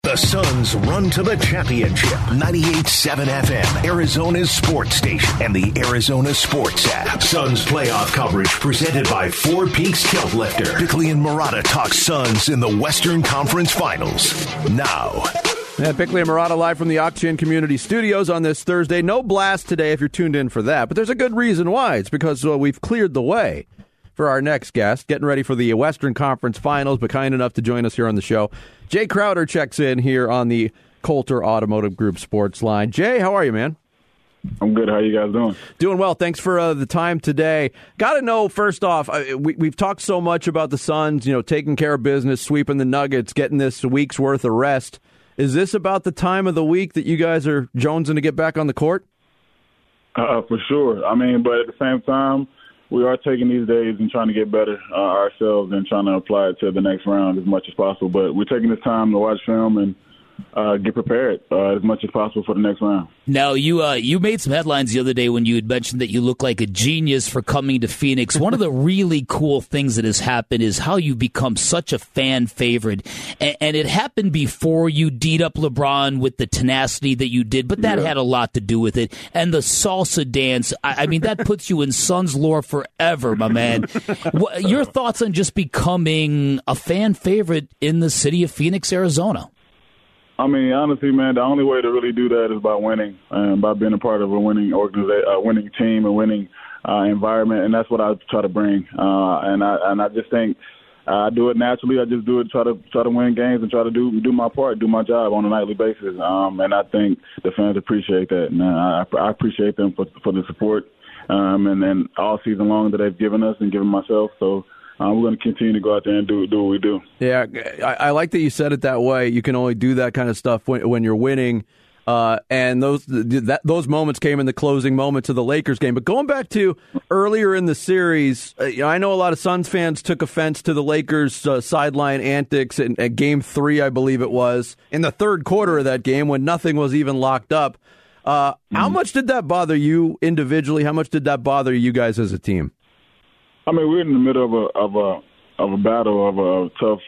The Suns run to the championship. 98.7 FM, Arizona's sports station, and the Arizona Sports app. Suns playoff coverage presented by Four Peaks Tilt Lifter. Bickley and Murata talk Suns in the Western Conference Finals. Now. Yeah, Bickley and Murata live from the Oxygen Community Studios on this Thursday. No blast today if you're tuned in for that, but there's a good reason why. It's because we've cleared the way for our next guest, getting ready for the Western Conference Finals, but kind enough to join us here on the show. Jay Crowder checks in here on the Coulter Automotive Group Sports Line. Jay, how are you, man? I'm good. How you guys doing? Doing well. Thanks for the time today. Got to know, first off, we've talked so much about the Suns, taking care of business, sweeping the Nuggets, getting this week's worth of rest. Is this about the time of the week that you guys are jonesing to get back on the court? For sure. But at the same time, we are taking these days and trying to get better ourselves and trying to apply it to the next round as much as possible. But we're taking this time to watch film and get prepared as much as possible for the next round. Now, you made some headlines the other day when you had mentioned that you look like a genius for coming to Phoenix. One of the really cool things that has happened is how you become such a fan favorite. And it happened before you D'd up LeBron with the tenacity that you did, but that had a lot to do with it. And the salsa dance, that puts you in Suns lore forever, my man. Your thoughts on just becoming a fan favorite in the city of Phoenix, Arizona? Honestly, man, the only way to really do that is by winning and by being a part of a winning organization, a winning team, a winning environment, and that's what I try to bring. And I just think I do it naturally. I just do it try to win games and try to do my part, do my job on a nightly basis. And I think the fans appreciate that, and I appreciate them for the support and then all season long that they've given us and given myself. So. We're going to continue to go out there and do what we do. Yeah, I like that you said it that way. You can only do that kind of stuff when you're winning. And those moments came in the closing moments of the Lakers game. But going back to earlier in the series, I know a lot of Suns fans took offense to the Lakers' sideline antics at Game 3, I believe it was, in the third quarter of that game when nothing was even locked up. How much did that bother you individually? How much did that bother you guys as a team? We're in the middle of a battle of a tough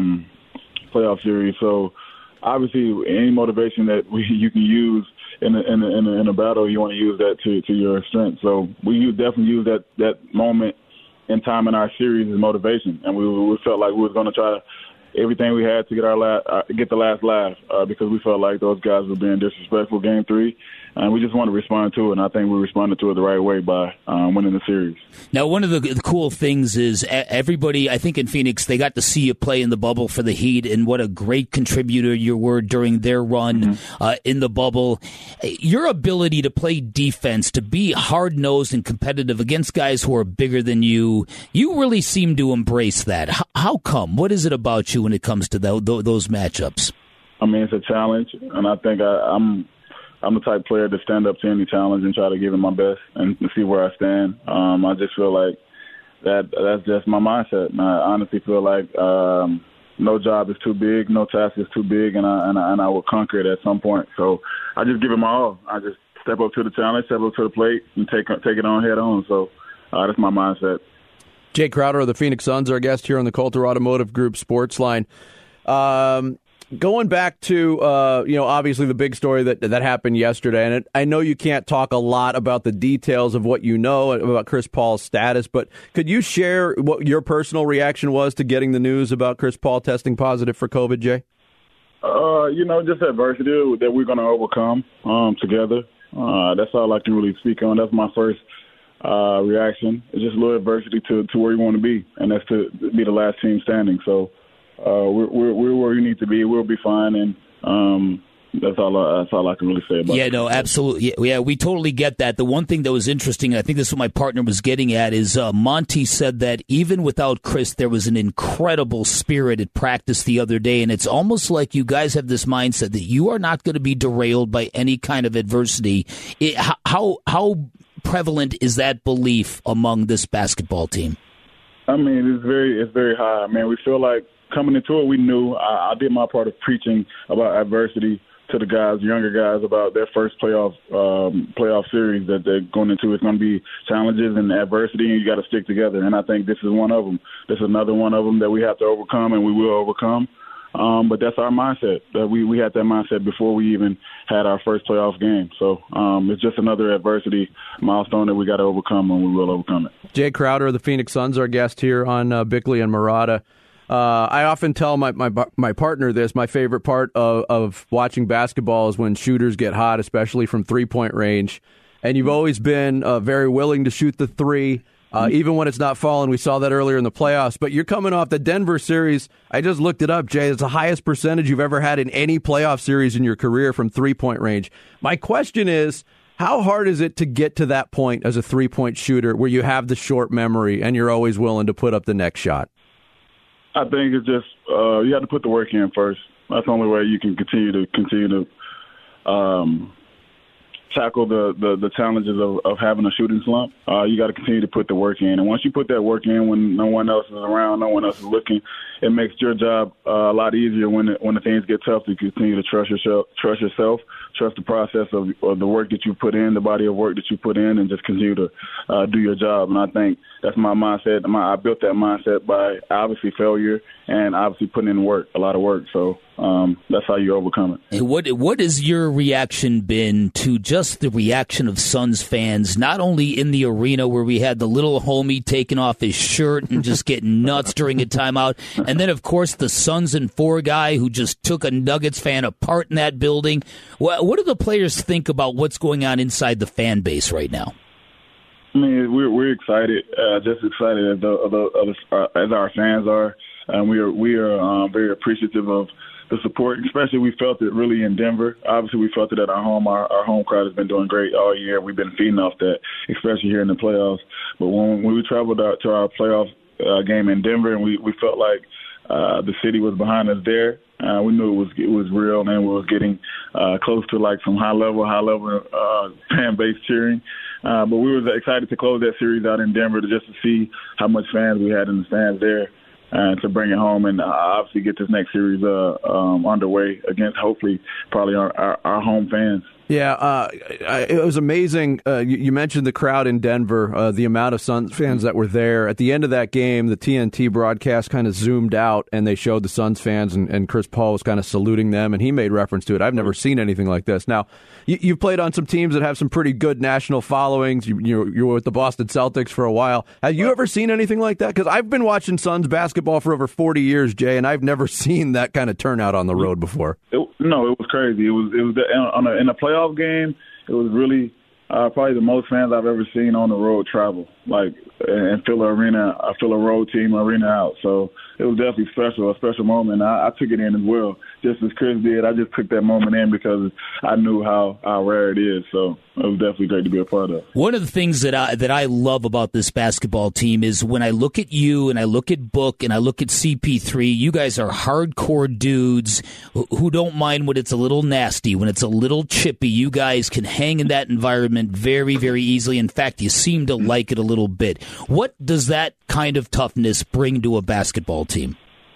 playoff series. So obviously, any motivation that you can use in a battle, you want to use that to your strength. So we definitely use that moment in time in our series as motivation, and we felt like we was going to try everything we had to get the last laugh because we felt like those guys were being disrespectful Game 3. And we just want to respond to it, and I think we responded to it the right way by winning the series. Now, one of the cool things is everybody, I think in Phoenix, they got to see you play in the bubble for the Heat, and what a great contributor you were during their run in the bubble. Your ability to play defense, to be hard-nosed and competitive against guys who are bigger than you really seem to embrace that. How come? What is it about you when it comes to those matchups? It's a challenge, and I think I'm the type of player to stand up to any challenge and try to give it my best and to see where I stand. I just feel like that's just my mindset. And I honestly feel like no job is too big, no task is too big, and I will conquer it at some point. So I just give it my all. I just step up to the challenge, step up to the plate, and take it on head on. So that's my mindset. Jay Crowder of the Phoenix Suns, our guest here on the Coulter Automotive Group Sports Line. Going back to, obviously the big story that happened yesterday, and I know you can't talk a lot about the details of what you know about Chris Paul's status, but could you share what your personal reaction was to getting the news about Chris Paul testing positive for COVID, Jay? Just adversity that we're going to overcome together. That's all I can really speak on. That's my first reaction. It's just a little adversity to where you want to be, and that's to be the last team standing. So, we're where we need to be. We'll be fine, and that's all I can really say about it. Yeah, no, absolutely. Yeah, we totally get that. The one thing that was interesting, and I think this is what my partner was getting at, is Monty said that even without Chris, there was an incredible spirit at practice the other day, and it's almost like you guys have this mindset that you are not going to be derailed by any kind of adversity. How prevalent is that belief among this basketball team? It's very high. We feel like coming into it, we knew I did my part of preaching about adversity to the guys, younger guys, about their first playoff series that they're going into. It's going to be challenges and adversity, and you got to stick together. And I think this is one of them. This is another one of them that we have to overcome, and we will overcome. But that's our mindset. We had that mindset before we even had our first playoff game. So it's just another adversity milestone that we got to overcome, and we will overcome it. Jay Crowder of the Phoenix Suns, our guest here on Bickley and Marotta. I often tell my partner this. My favorite part of watching basketball is when shooters get hot, especially from three-point range. And you've always been very willing to shoot the three. Even when it's not falling. We saw that earlier in the playoffs. But you're coming off the Denver series. I just looked it up, Jay. It's the highest percentage you've ever had in any playoff series in your career from three-point range. My question is, how hard is it to get to that point as a three-point shooter where you have the short memory and you're always willing to put up the next shot? I think it's just you have to put the work in first. That's the only way you can continue to tackle the challenges of having a shooting slump. You got to continue to put the work in. And once you put that work in when no one else is around, no one else is looking, it makes your job a lot easier when the things get tough to continue to trust yourself, trust the process of the work that you put in, the body of work that you put in, and just continue to do your job. And I think that's my mindset. I built that mindset by obviously failure and obviously putting in work, a lot of work. So that's how you overcome it. And what has your reaction been to just the reaction of Suns fans, not only in the arena where we had the little homie taking off his shirt and just getting nuts during a timeout, and then, of course, the Suns and 4 guy who just took a Nuggets fan apart in that building. What do the players think about what's going on inside the fan base right now? I mean, we're excited, just excited as our fans are, and we are very appreciative of the support. Especially, we felt it really in Denver. Obviously, we felt it at our home. Our home crowd has been doing great all year. We've been feeding off that, especially here in the playoffs. But when we traveled out to our playoff game in Denver, and we felt like the city was behind us there. We knew it was real, and we was getting close to like some high level fan base cheering. But we were excited to close that series out in Denver to see how much fans we had in the stands there, and to bring it home and obviously get this next series underway against hopefully probably our home fans. Yeah, it was amazing. You mentioned the crowd in Denver, the amount of Suns fans that were there. At the end of that game, the TNT broadcast kind of zoomed out, and they showed the Suns fans, and Chris Paul was kind of saluting them, and he made reference to it. I've never seen anything like this. Now, you've played on some teams that have some pretty good national followings. You were with the Boston Celtics for a while. Have you ever seen anything like that? Because I've been watching Suns basketball for over 40 years, Jay, and I've never seen that kind of turnout on the road before. No, it was crazy. It was in a playoff game. It was really probably the most fans I've ever seen on the road travel, like and fill a road team arena out. So it was definitely a special moment. I took it in as well, just as Chris did. I just took that moment in because I knew how rare it is. So it was definitely great to be a part of. One of the things that I love about this basketball team is when I look at you and I look at Book and I look at CP3, you guys are hardcore dudes who don't mind when it's a little nasty, when it's a little chippy. You guys can hang in that environment very, very easily. In fact, you seem to like it a little bit. What does that kind of toughness bring to a basketball team?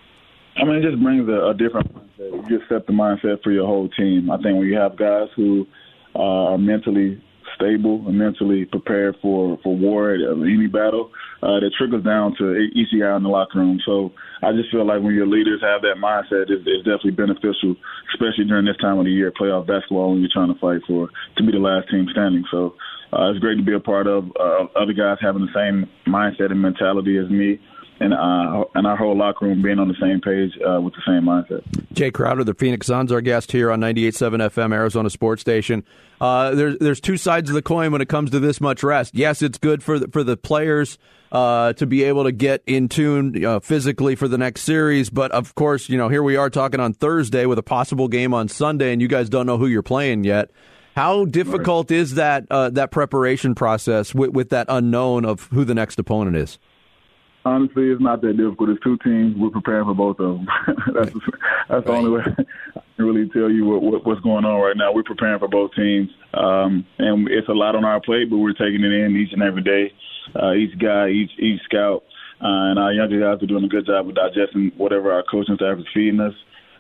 I mean, it just brings a different mindset. You just set the mindset for your whole team. I think when you have guys who are mentally stable and mentally prepared for war at any battle, that trickles down to each guy in the locker room. So I just feel like when your leaders have that mindset, it's definitely beneficial, especially during this time of the year, playoff basketball, when you're trying to fight to be the last team standing. So it's great to be a part of other guys having the same mindset and mentality as me. And our whole locker room being on the same page with the same mindset. Jay Crowder, the Phoenix Suns, our guest here on 98.7 FM, Arizona Sports Station. There's two sides of the coin when it comes to this much rest. Yes, it's good for the players to be able to get in tune physically for the next series. But, of course, here we are talking on Thursday with a possible game on Sunday, and you guys don't know who you're playing yet. How difficult is that preparation process with that unknown of who the next opponent is? Honestly, it's not that difficult. It's two teams. We're preparing for both of them. That's the only way I can really tell you what's going on right now. We're preparing for both teams, and it's a lot on our plate, but we're taking it in each and every day. Each guy, each scout, and our younger guys are doing a good job of digesting whatever our coaching staff is feeding us.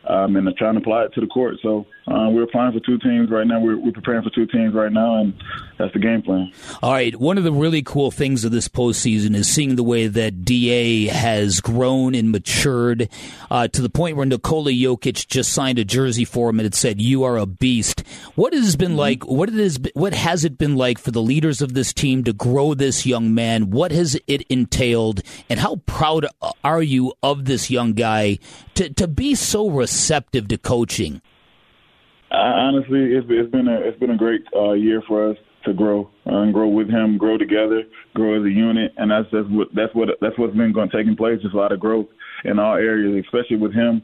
and they're trying to apply it to the court. So we're applying for 2 teams right now. We're preparing for 2 teams right now, and that's the game plan. All right. One of the really cool things of this postseason is seeing the way that DA has grown and matured to the point where Nikola Jokic just signed a jersey for him and it said, "You are a beast." What has been like? What has it been like for the leaders of this team to grow this young man? What has it entailed, and how proud are you of this young guy to be so receptive to coaching? Honestly, it's been a great year for us to grow and grow with him, grow together, grow as a unit, and that's what's been taking place. Just a lot of growth in all areas, especially with him,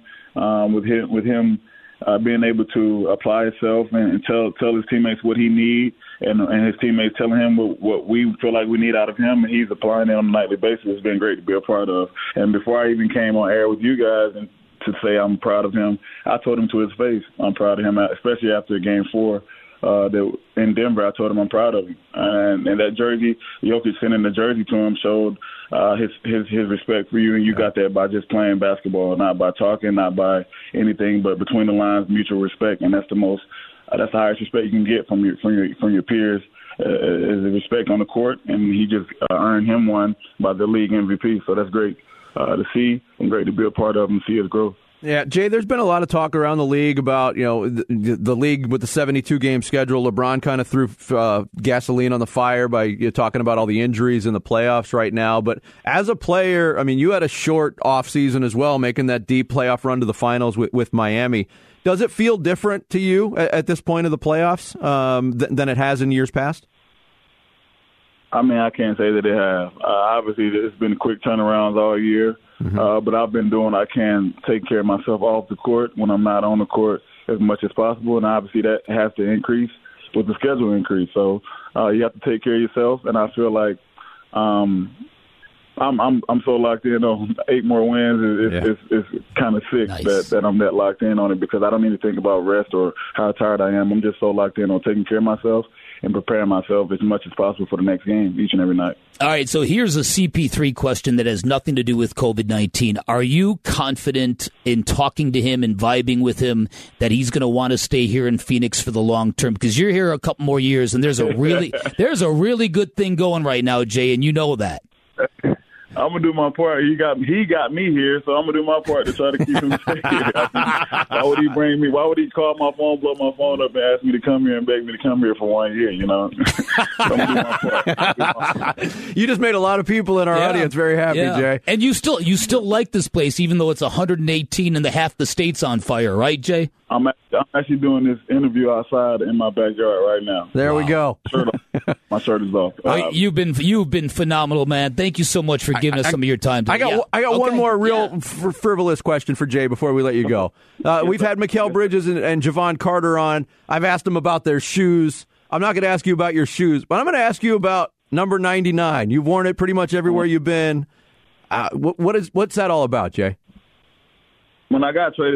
being able to apply himself and tell his teammates what he needs, and his teammates telling him what we feel like we need out of him, and he's applying it on a nightly basis. It's been great to be a part of. And before I even came on air with you guys and to say I'm proud of him, I told him to his face I'm proud of him, especially after Game 4 in Denver. I told him I'm proud of him, and that jersey, Jokic sending the jersey to him showed his respect for you, and you got that by just playing basketball, not by talking, not by anything, but between the lines, mutual respect, and that's the highest respect you can get from your peers. Is the respect on the court, and he just earned him one by the league MVP. So that's great to see, and great to be a part of and see his growth. Yeah, Jay, there's been a lot of talk around the league about, the league with the 72-game schedule. LeBron kind of threw gasoline on the fire by talking about all the injuries in the playoffs right now. But as a player, I mean, you had a short offseason as well, making that deep playoff run to the finals with Miami. Does it feel different to you at this point of the playoffs than it has in years past? I mean, I can't say that it has. Obviously, it's been quick turnarounds all year. But I've been doing I can take care of myself off the court when I'm not on the court as much as possible, and obviously that has to increase with the schedule increase. So you have to take care of yourself, and I feel like I'm so locked in on 8 more wins. It's kind of sick that I'm that locked in on it, because I don't need to think about rest or how tired I am. I'm just so locked in on taking care of myself and preparing myself as much as possible for the next game each and every night. All right, so here's a CP3 question that has nothing to do with COVID-19. Are you confident in talking to him and vibing with him that he's going to want to stay here in Phoenix for the long term? Because you're here a couple more years, and there's a really good thing going right now, Jay, and you know that. I'm gonna do my part. He got me here, so I'm gonna do my part to try to keep him safe. Why would he bring me? Why would he call my phone, blow my phone up, and ask me to come here and beg me to come here for 1 year? So I'm gonna do my part. You just made a lot of people in our audience very happy, Jay. And you still like this place, even though it's 118 and half the state's on fire, right, Jay? I'm actually doing this interview outside in my backyard right now. There we go. My shirt is off. You've been phenomenal, man. Thank you so much for giving us some of your time today. I got one more real frivolous question for Jay before we let you go. We've had Mikal Bridges and Javon Carter on. I've asked them about their shoes. I'm not going to ask you about your shoes, but I'm going to ask you about number 99. You've worn it pretty much everywhere you've been. What's that all about, Jay? When I got traded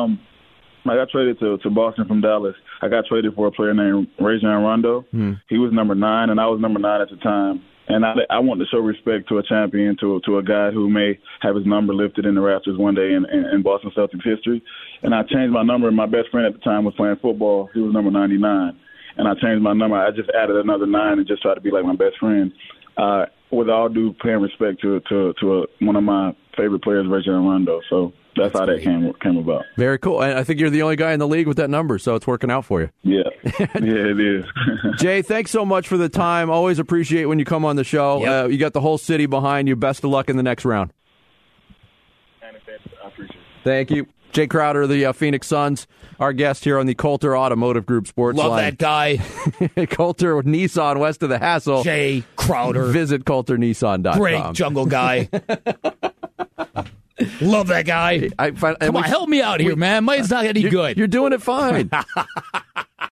to Boston from Dallas, I got traded for a player named Rajon Rondo. He was number 9, and I was number 9 at the time. And I wanted to show respect to a champion, to a guy who may have his number lifted in the Raptors one day in Boston Celtics history. And I changed my number, and my best friend at the time was playing football. He was number 99. And I changed my number. I just added another 9 and just tried to be like my best friend. With all due paying respect to one of my favorite players, Rajon Rondo. So that's how that came about. Very cool. And I think you're the only guy in the league with that number, so it's working out for you. Yeah, it is. Jay, thanks so much for the time. Always appreciate when you come on the show. Yep. You got the whole city behind you. Best of luck in the next round. I appreciate it. Thank you. Jay Crowder of the Phoenix Suns, our guest here on the Coulter Automotive Group Sports Love Line. That guy. Coulter with Nissan west of the Hassle. Jay Crowder. Visit CoulterNissan.com. Great jungle guy. Love that guy. Come on, help me out here, man. Mine's not any good. You're doing it fine.